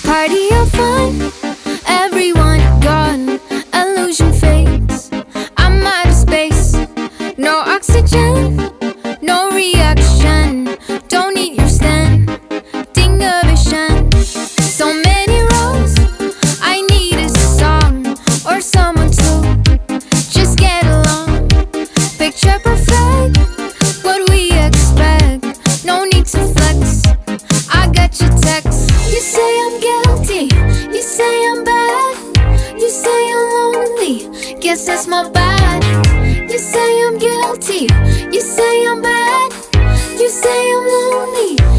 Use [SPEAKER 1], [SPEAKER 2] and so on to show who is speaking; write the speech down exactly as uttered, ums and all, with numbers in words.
[SPEAKER 1] Party of fun, everyone gone. Illusion fades, I'm out of space. No oxygen, no reaction. Don't need your stand, ding a vision. So many roads, I need a song or someone to just get along. Picture perfect, what we expect. No need to flex, I got your text. You say I'm guilty, you say I'm bad, you say I'm lonely, guess that's my bad. You say I'm guilty, you say I'm bad, you say I'm lonely,